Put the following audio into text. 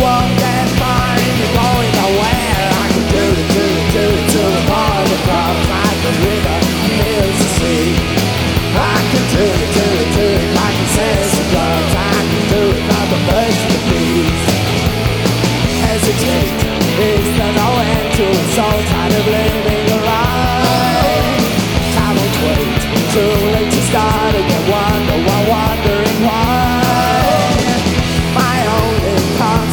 walk that fine, you're going nowhere. I can do it till the morning comes, like the river fills the sea. I can do it like it says it does. I can do it like the birds and the bees. Hesitate is the no end to it, so tired of living a lie. Time won't wait, too late to start again.